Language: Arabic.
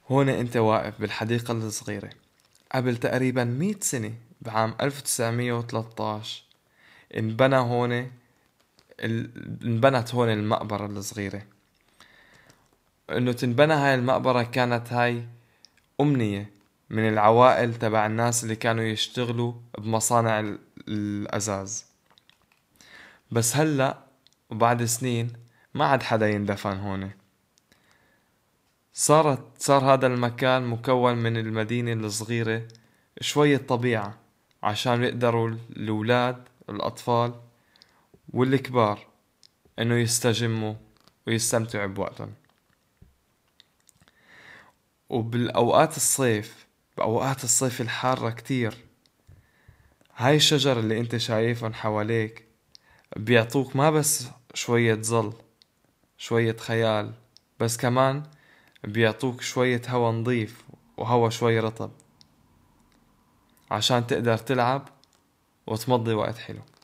هون انت واقف بالحديقة الصغيرة. قبل تقريبا 100 سنة بعام 1913 انبنى هون انبنت هون المقبرة الصغيرة. انه تنبنى هاي المقبرة كانت هاي أمنية من العوائل تبع الناس اللي كانوا يشتغلوا بمصانع الأزاز. بس هلأ وبعد سنين ما عاد حدا يندفن هون. صار هذا المكان مكون من المدينة الصغيرة شوية طبيعة، عشان يقدروا الأولاد الأطفال والكبار إنه يستجموا ويستمتعوا بوقتهم. بأوقات الصيف الحارة كتير، هاي الشجر اللي انت شايفهم حواليك بيعطوك ما بس شوية ظل، شوية خيال، بس كمان بيعطوك شوية هوا نظيف وهوا شوي رطب عشان تقدر تلعب وتمضي وقت حلو.